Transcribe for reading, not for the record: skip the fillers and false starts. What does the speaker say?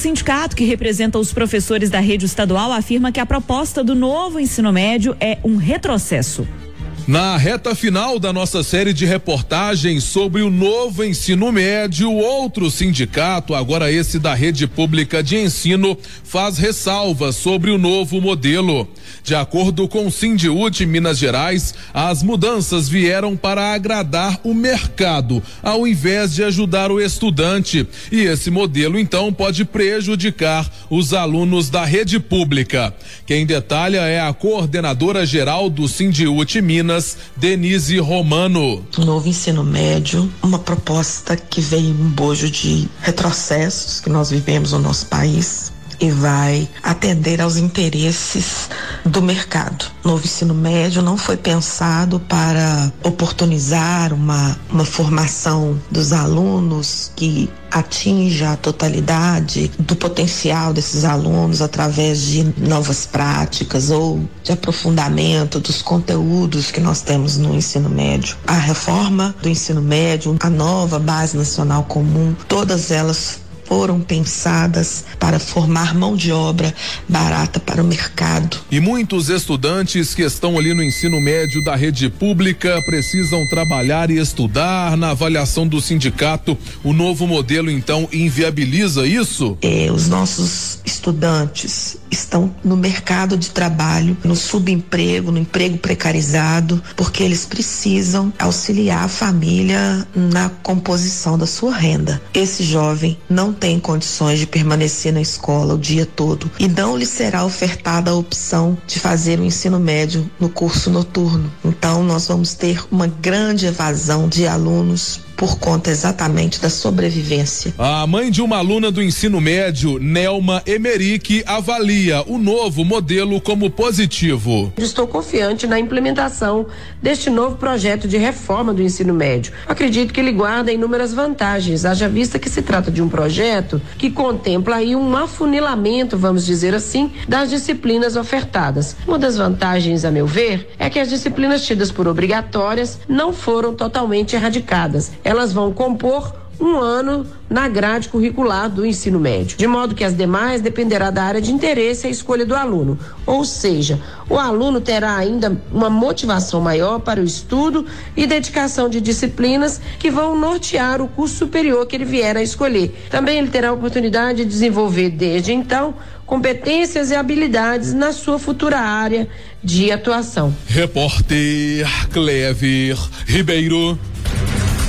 O sindicato, que representa os professores da rede estadual, afirma que a proposta do novo ensino médio é um retrocesso. Na reta final da nossa série de reportagens sobre o novo ensino médio, outro sindicato, agora esse da rede pública de ensino, faz ressalvas sobre o novo modelo. De acordo com o Sindiúti Minas Gerais, as mudanças vieram para agradar o mercado, ao invés de ajudar o estudante. E esse modelo, então, pode prejudicar os alunos da rede pública. Quem detalha é a coordenadora geral do Sindiúti Minas, Denise Romano. O novo ensino médio, uma proposta que veio em bojo de retrocessos que nós vivemos no nosso país e vai atender aos interesses do mercado. O novo ensino médio não foi pensado para oportunizar uma formação dos alunos que atinja a totalidade do potencial desses alunos através de novas práticas ou de aprofundamento dos conteúdos que nós temos no ensino médio. A reforma do ensino médio, a nova Base Nacional Comum, todas elas foram pensadas para formar mão de obra barata para o mercado. E muitos estudantes que estão ali no ensino médio da rede pública precisam trabalhar e estudar. Na avaliação do sindicato, o novo modelo então inviabiliza isso? Os nossos estudantes estão no mercado de trabalho, no subemprego, no emprego precarizado, porque eles precisam auxiliar a família na composição da sua renda. Esse jovem não tem condições de permanecer na escola o dia todo e não lhe será ofertada a opção de fazer o ensino médio no curso noturno. Então nós vamos ter uma grande evasão de alunos por conta exatamente da sobrevivência. A mãe de uma aluna do ensino médio, Nelma Emerick, avalia o novo modelo como positivo. Estou confiante na implementação deste novo projeto de reforma do ensino médio. Acredito que ele guarda inúmeras vantagens, haja vista que se trata de um projeto que contempla aí um afunilamento, vamos dizer assim, das disciplinas ofertadas. Uma das vantagens, a meu ver, é que as disciplinas tidas por obrigatórias não foram totalmente erradicadas. Elas vão compor um ano na grade curricular do ensino médio, de modo que as demais dependerá da área de interesse e a escolha do aluno. Ou seja, o aluno terá ainda uma motivação maior para o estudo e dedicação de disciplinas que vão nortear o curso superior que ele vier a escolher. Também ele terá a oportunidade de desenvolver desde então competências e habilidades na sua futura área de atuação. Repórter Clever Ribeiro.